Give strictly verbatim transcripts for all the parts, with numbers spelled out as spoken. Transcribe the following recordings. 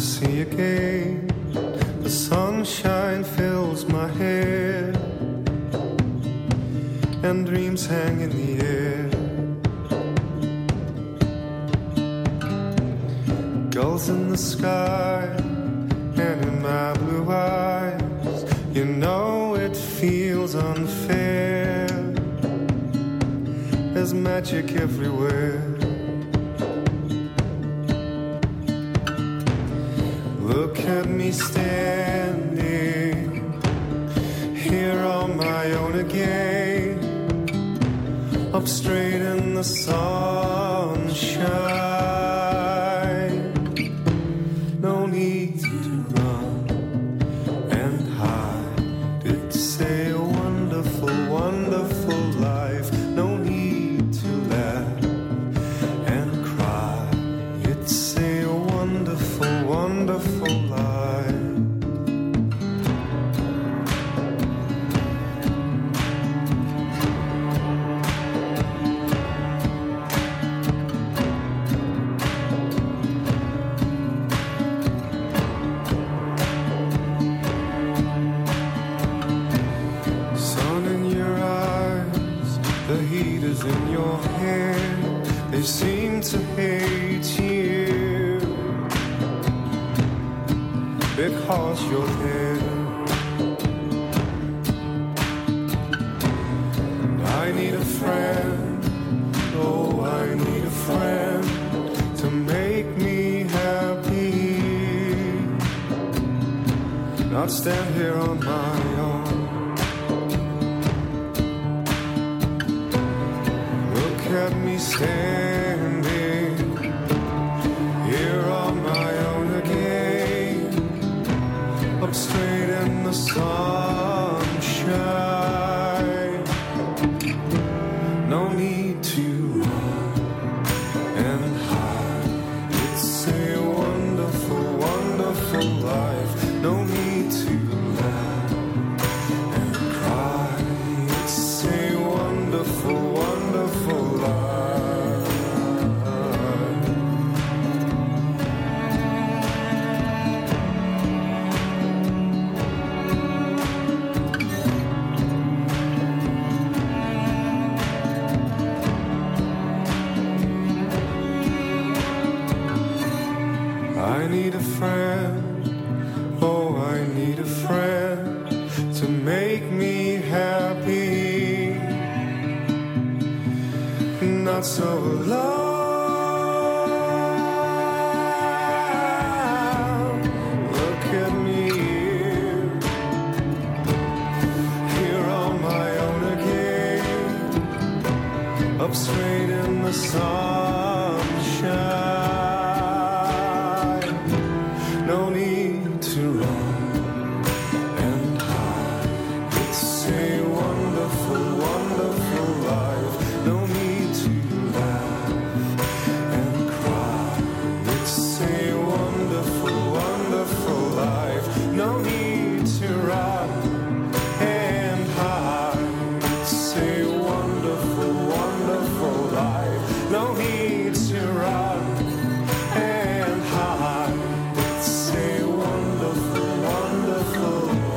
see again. The sunshine fills my hair, and dreams hang in the air. Gulls in the sky, and in my blue eyes, you know it feels unfair. There's magic everywhere. Look at me standing here on my own again, up straight in the sunshine. No need to run and hide. It's a wonderful, wonderful life. No need to laugh and cry. It's a wonderful, wonderful life. In your hair, they seem to hate you because you're there. And I need a friend, oh, I need a friend to make me happy, not stand here on my own. At me standing here on my own again, up straight in the sunshine. No need to run and hide. It's a wonderful, wonderful life. No need to laugh and cry. It's a wonderful, wonderful life. I need a friend, oh, I need a friend to make me happy, not so alone. Look at me here, here on my own again, up straight in the sunshine. No need to run and hide. It's a wonderful, wonderful life. No need to laugh and cry. It's a wonderful, wonderful life. No need to run and hide. It's a wonderful, wonderful life. No need to run and hide. It's a wonderful, wonderful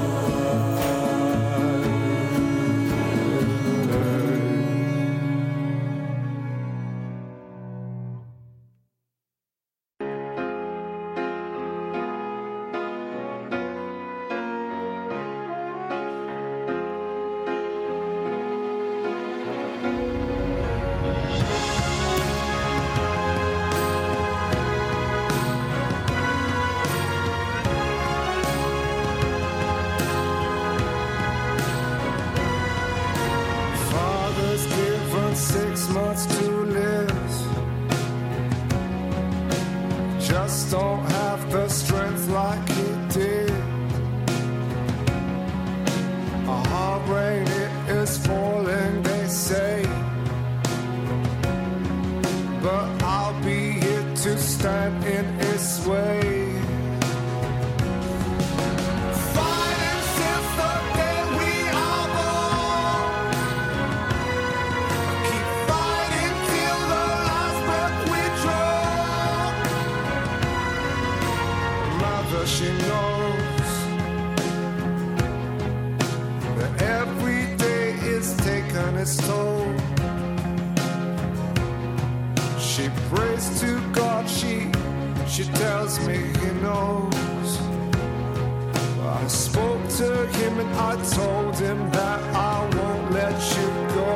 six months to live. Just don't have the strength like he did. A hard rain, it is falling, they say, but I'll be here to stand in its way. is told. She prays to God, she, she tells me he knows. I spoke to him and I told him that I won't let you go.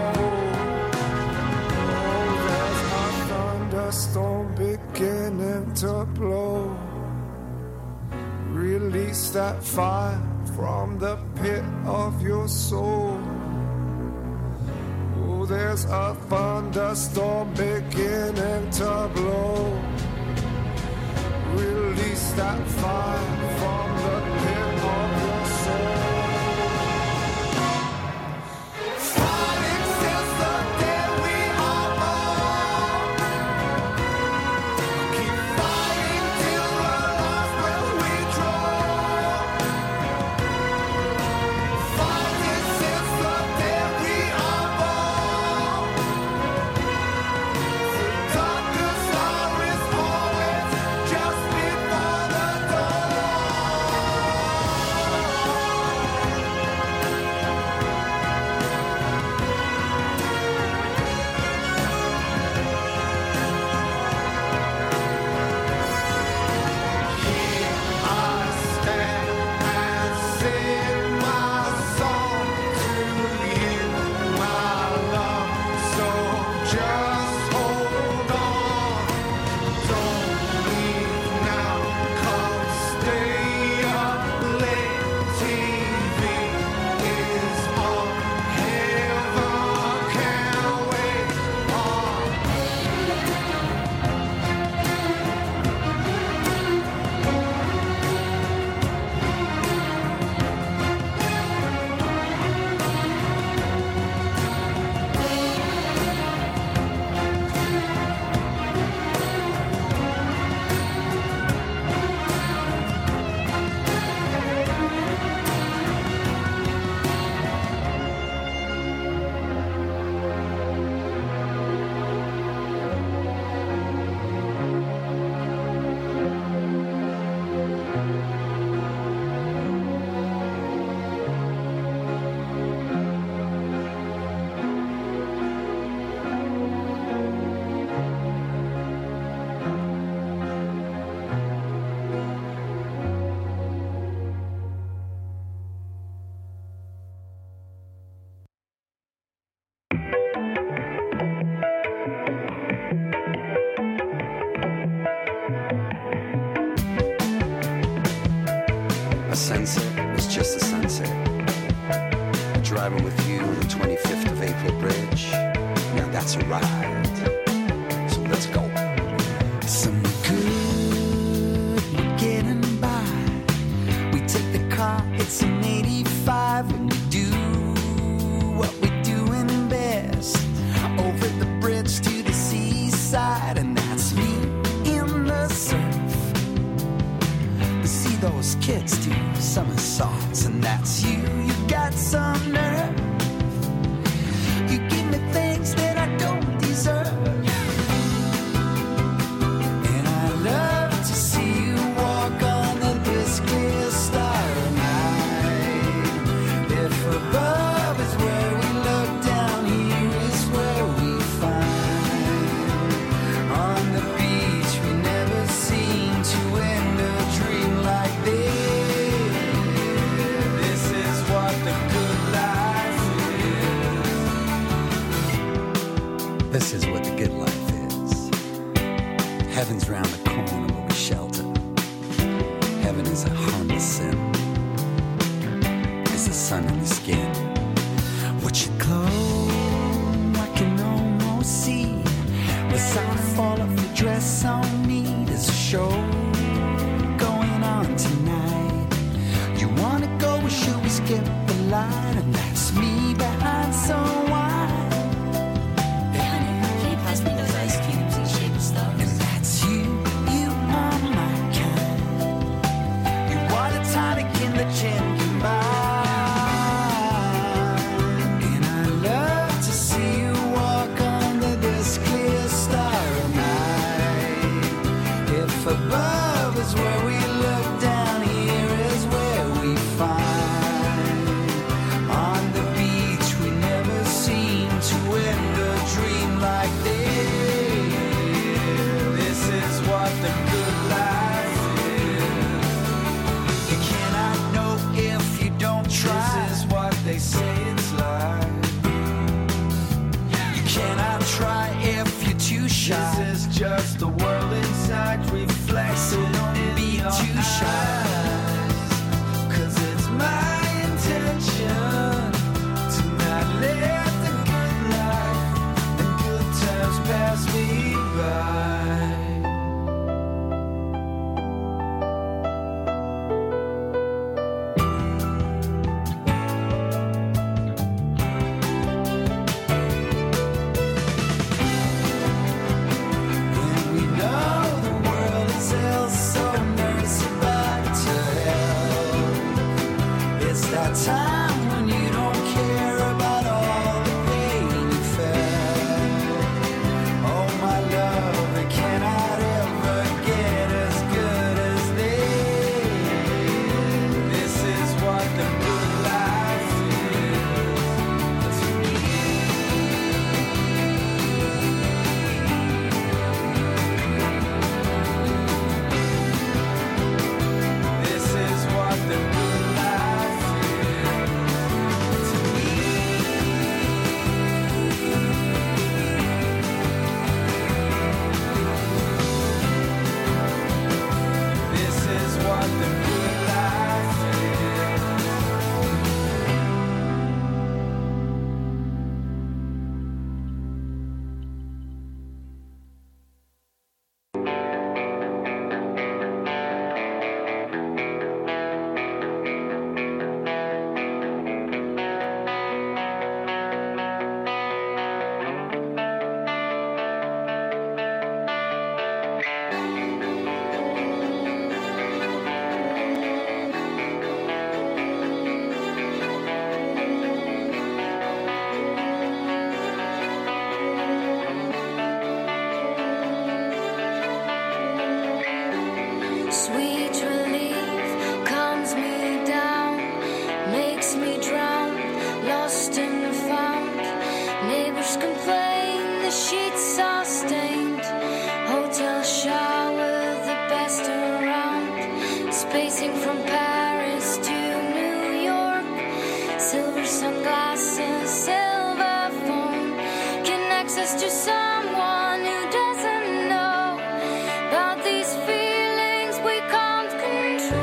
Oh, there's a thunderstorm beginning to blow. Release that fire from the pit of your soul. Oh, there's a thunderstorm beginning to blow. Release that fire from the pit of your soul. Fighting since the day we are born. Keep fighting till the last breath we draw. Fighting since the day we are born. The darkest hour is always just before the dawn. Here I stand and sing my song to you, my love. So just hold on, don't leave now. Come stay up late. T V is on. Heaven can't wait on. A sunset is just a sunset. Driving with you on the twenty-fifth of April Bridge. Now that's a ride. So let's go. Some good we're getting by. We take the car, it's an eighty-five, and we do what we're doing best. Over the bridge to the seaside, and that's me in the surf. We see those kids do somersaults, and that's you. You got some nerve. You give me things that I don't deserve. And I love to see you walk under this clear starry night. If above is where we look, down here is where we find. On the beach we never seem to end a dream like this. This is what the good life is. This is what the good life is. Heaven's round the corner where we shelter. Heaven is a harmless sin. It's the sun in your skin. What you glow, I can almost see. The sound fall of the dress on me. There's a show going on tonight. You wanna go or should we skip the line? And that's me behind some wine. Hey, honey, can you pass me those ice cubes in shape of stars? And that's you, you are my kind. You want a tonic in the gin combined. And I love to see you walk under this clear starry night. If above is where we look, down here is where we find. On the beach they say it's life. You cannot try if you're too shy. This is just the world inside reflected, so don't be too shy. Cause it's my intention to not let the good life and good times pass me by. Time when you don't care about all the pain you felt. Oh my love, it cannot ever get as good as this. This is what the good life is to me. This is what the good life is. This is what the good life is. Sweet relief calms me down, makes me drown, lost and found. Neighbors complain the sheets are stained. Hotel shower, the best around. Spacing from Paris to New York. Silver sunglasses, silver phone. Can access to someone who doesn't know about these feelings we can't control.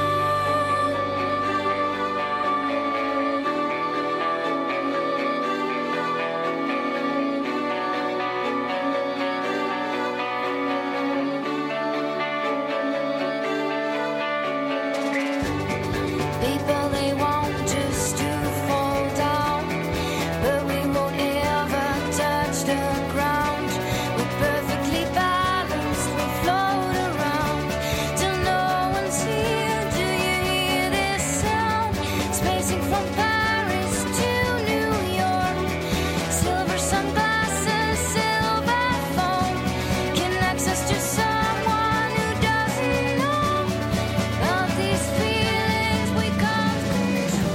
People, they want us to fall down, but we won't ever touch the ground. We're perfectly balanced, we float around till no one's here. Do you hear this sound? Spacing from Paris to New York. Silver sunglasses, silver phone. Can access to someone who doesn't know about these feelings we can't control.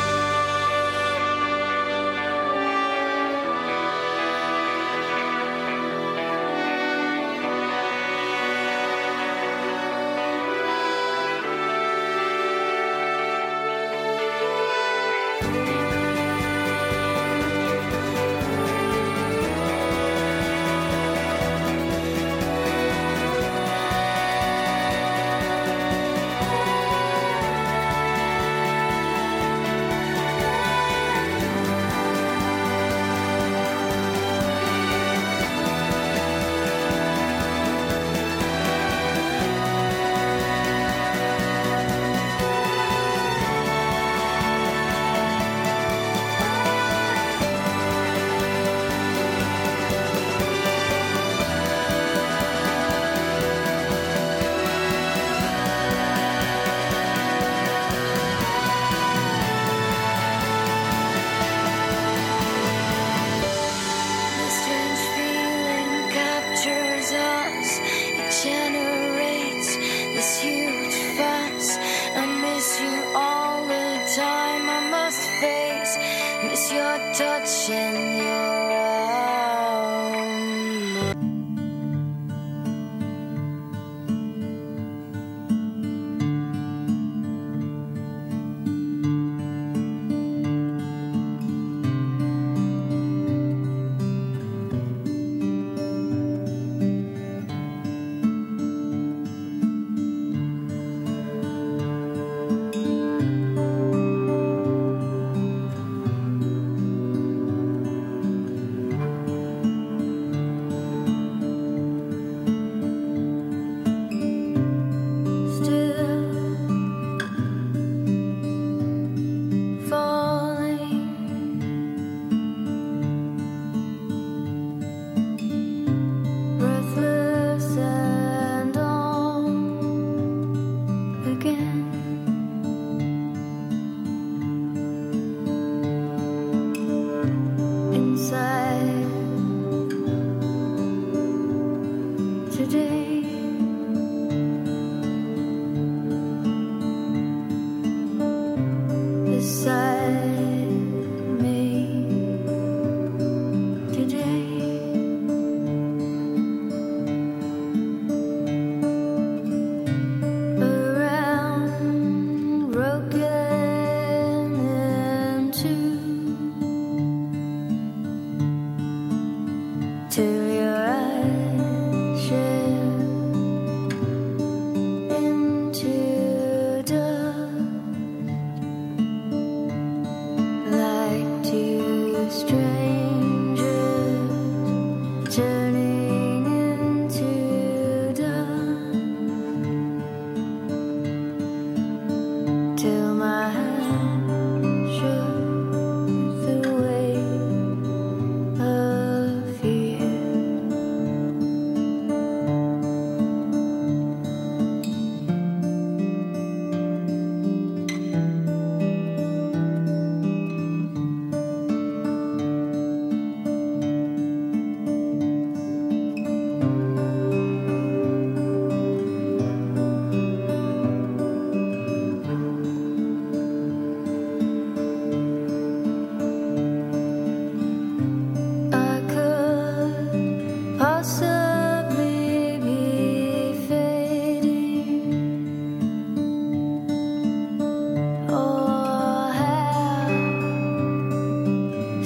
The strange feeling captures us. It generates this huge fuss. I miss you all the time. I must face, miss your touch and your arm.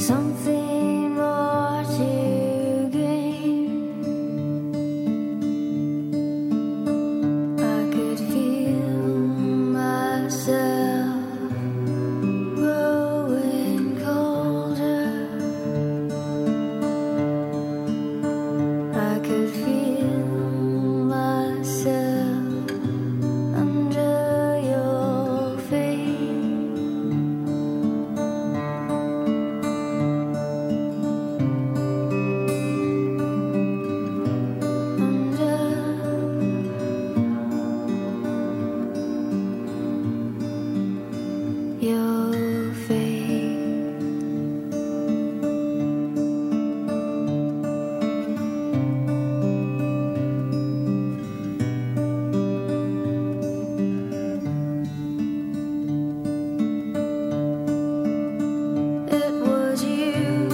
something more to gain. I could feel myself growing colder. I could feel myself under your feet. Your face. It was you,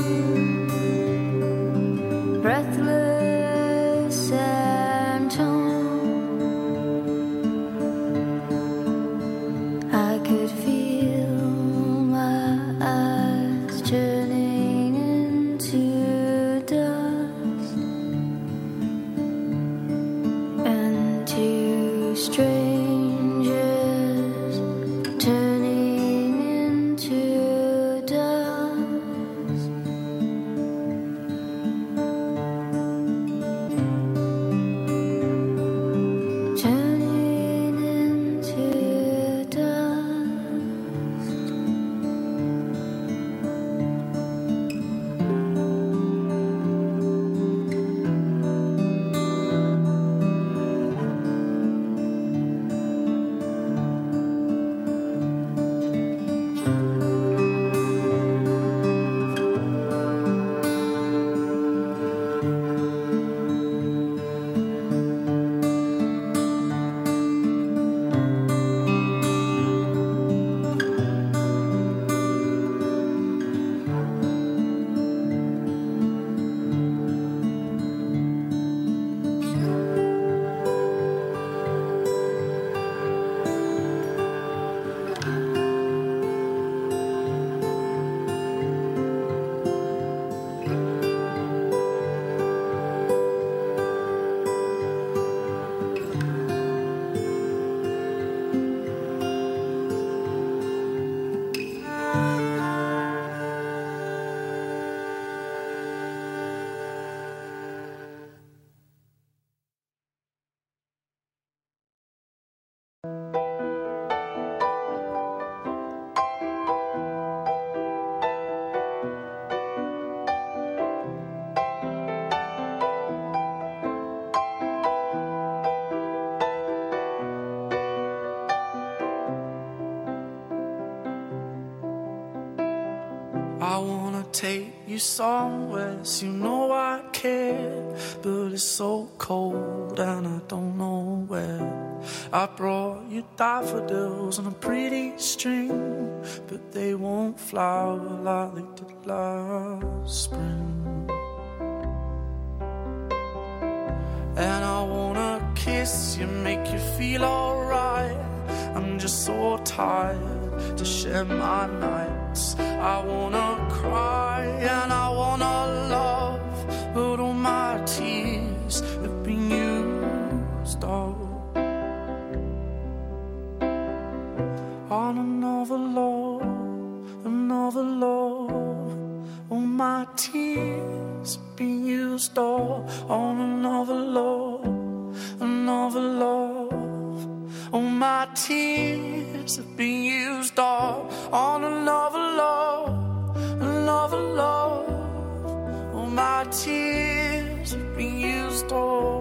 breathless and torn. I could feel my eyes turning into dust, and two strangers turning into dust. Turning into dust. I wanna take you somewhere, so you know I care, but it's so cold and I don't know where. I brought you daffodils on a pretty string, but they won't flower like they did last spring. And I wanna kiss you, make you feel alright. I'm just so tired to share my nights. I wanna cry and I wanna love, but all my tears have been used up on another love, another love. All my tears have been used up on another love, another love. All my tears have been used up on another love, another love. All my tears have been used up.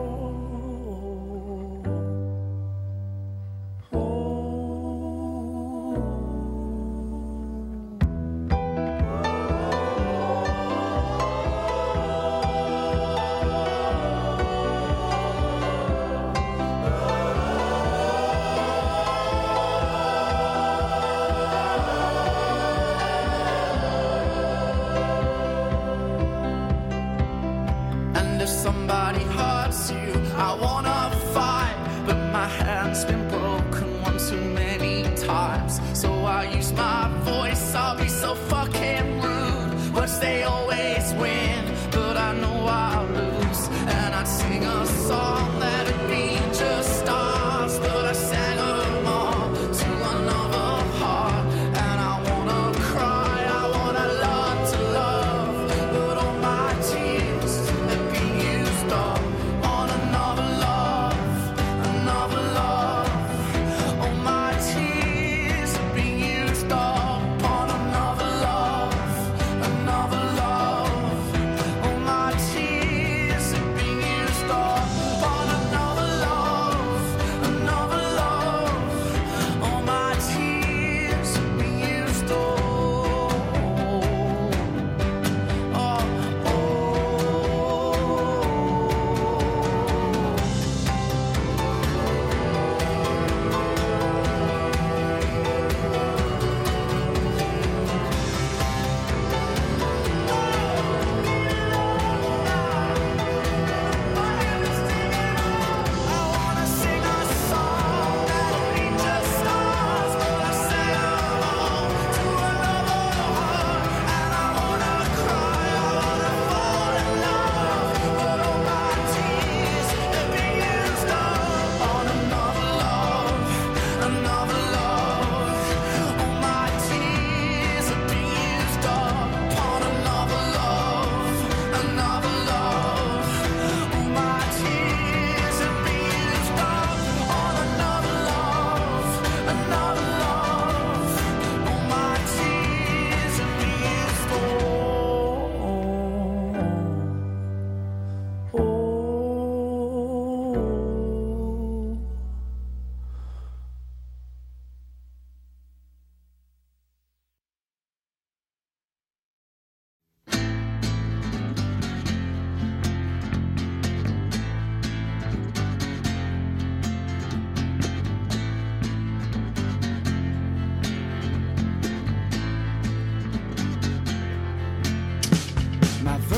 Somebody hurts you, I wanna fight, but my hand's been broken one too many times. So I use my voice, I'll be so fucking rude. What's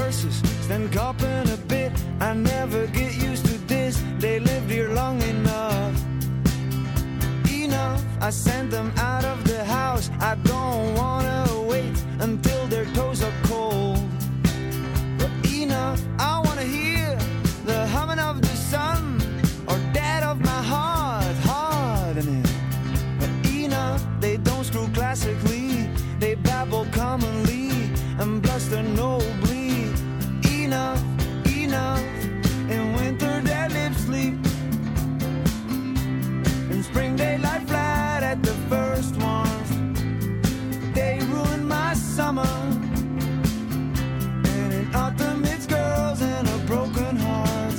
horses, stand copping a bit. I never get used to this. They lived here long enough. Enough, I sent them out of the house. I don't wanna wait until their toes are cold. But enough, I wanna hear the humming of the sun, or that of my heart, hardening. But enough, they don't screw classically. They babble commonly and bluster nobly. Enough, enough. In winter their lips sleep. In spring they lie flat at the first warmth. They ruin my summer. And in autumn it's girls and a broken heart.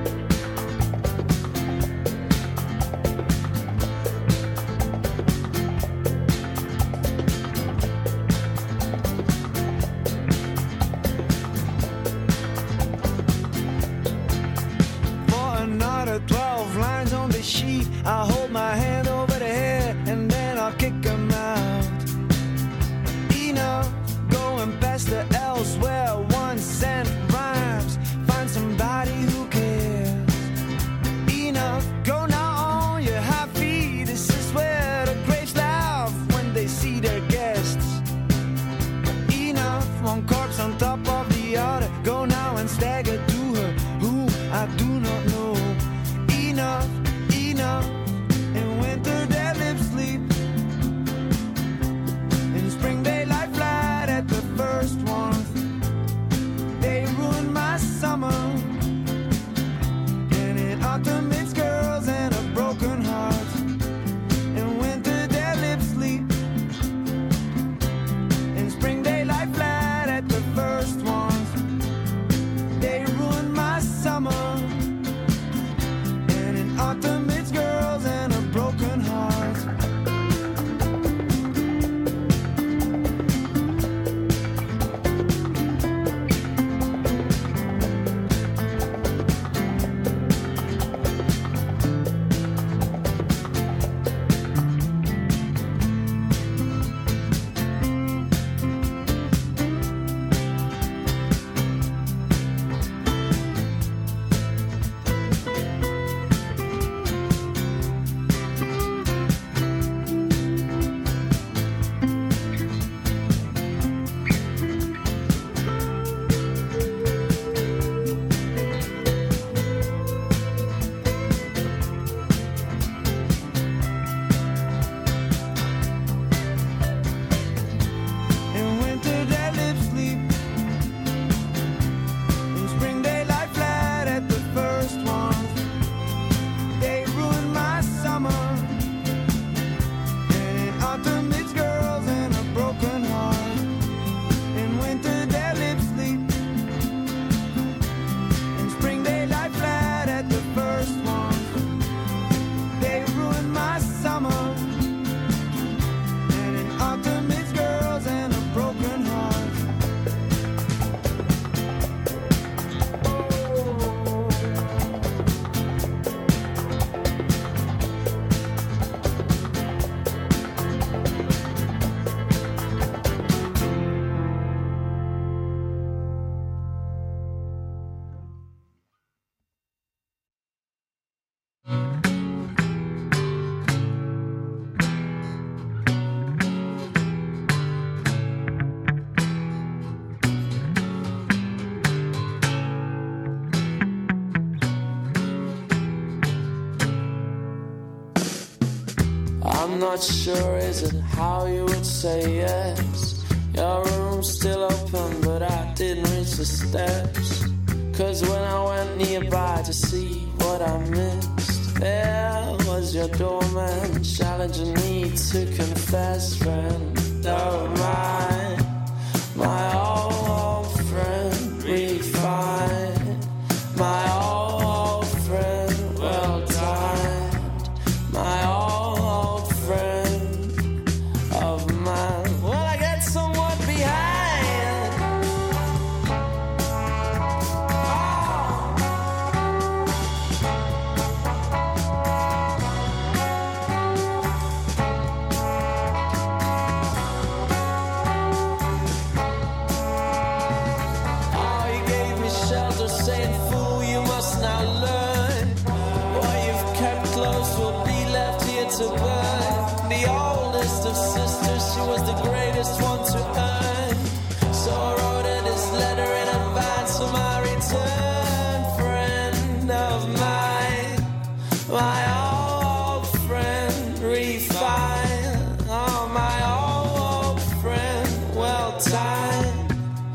twelve lines on the sheet. I'll hold my hand over the head and then I'll kick them out. Enough, going past the elsewhere. One cent rhymes, find somebody who cares. Enough, go now on your high feet. This is where the graves laugh when they see their guests. Enough, one corpse on top of the other. Go now and stagger to her whom I do not know. Enough, enough. In winter their lips sleep. In spring they lie flat at the first warmth. They ruin my summer. And in autumn it's girls and a broken heart. In winter their lips sleep. In spring they lie flat at the first warmth. They ruin my summer. Autumn, it's girls and a broken heart. I'm not sure, is it how you would say yes? Your room's still open, but I didn't reach the steps. Cause when I went nearby to see what I missed, there was your doorman challenging me to confess. Friend of mine, my old friend, we find my old friend, well dined, my old friend of mine. Well, I get somewhat behind. Oh. to burn. The oldest of sisters, she was the greatest one to earn. So I wrote her this letter in advance of my return. Friend of mine, my old friend, refined. Oh, my old friend, well timed.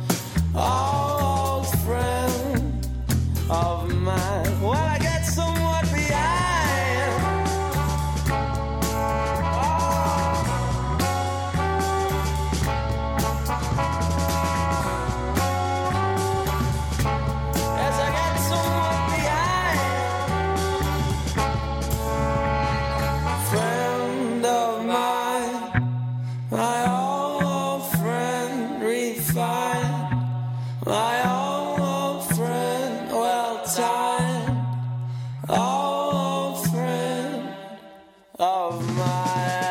Old friend of mine. Well, I get somewhat behind. As I get somewhat behind. Friend of mine, my old friend refined. My old friend, well timed, old friend of mine.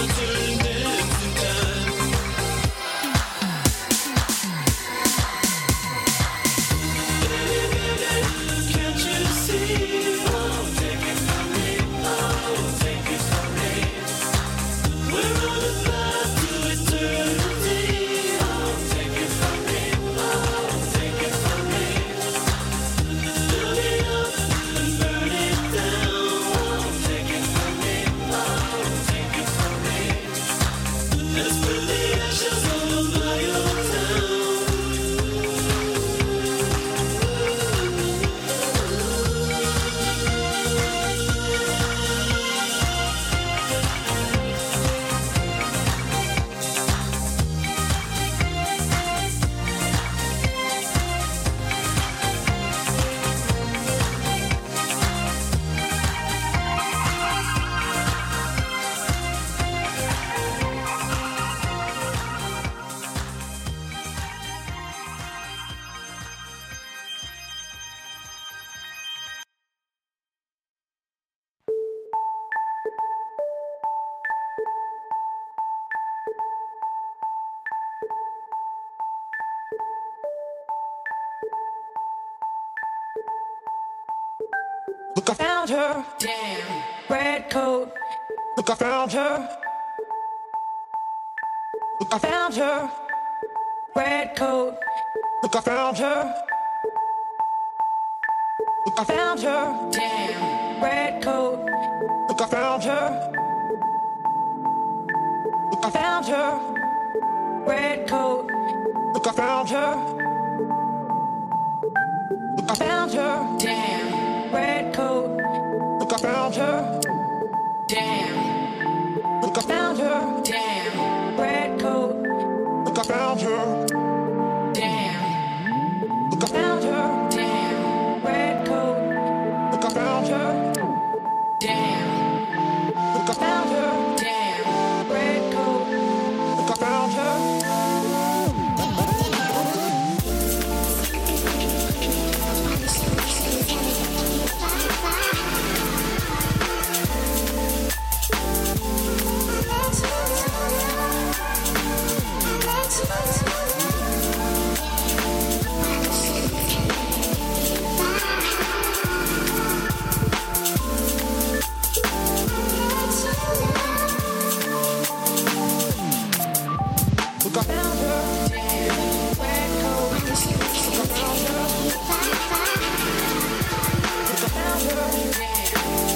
Look, I found her. Damn. Red coat. Look, I found her. Look, I found her. Red coat. Look, I found her. Look, I found her. Damn. Red coat. Look, I found her. Look, I found her. Red coat. Look, I found her. Look, I found her. Damn. Red coat. Look, I found her. Damn. Look, I found her. Damn. Red coat. Look, I found her. Damn. Look, I found her. Damn. Red coat. Look, I found her. Damn. Look, I found her. Damn. Red coat. Look, I found her.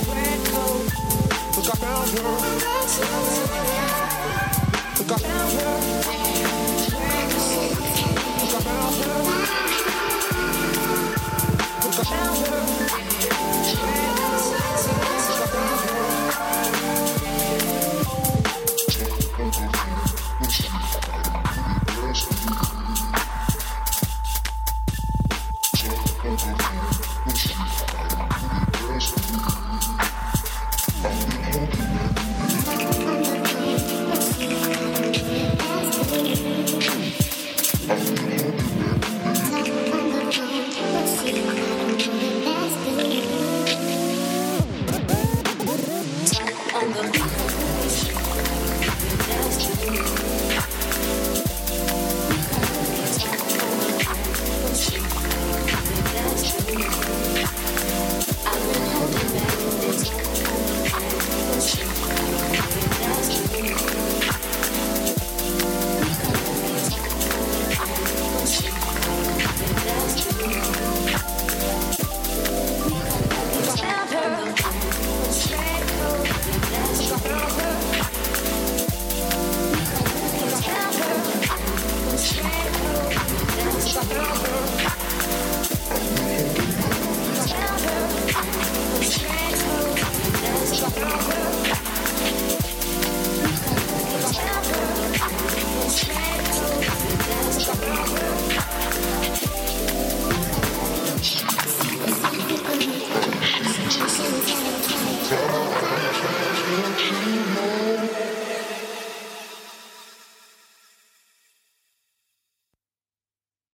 Look, I found her.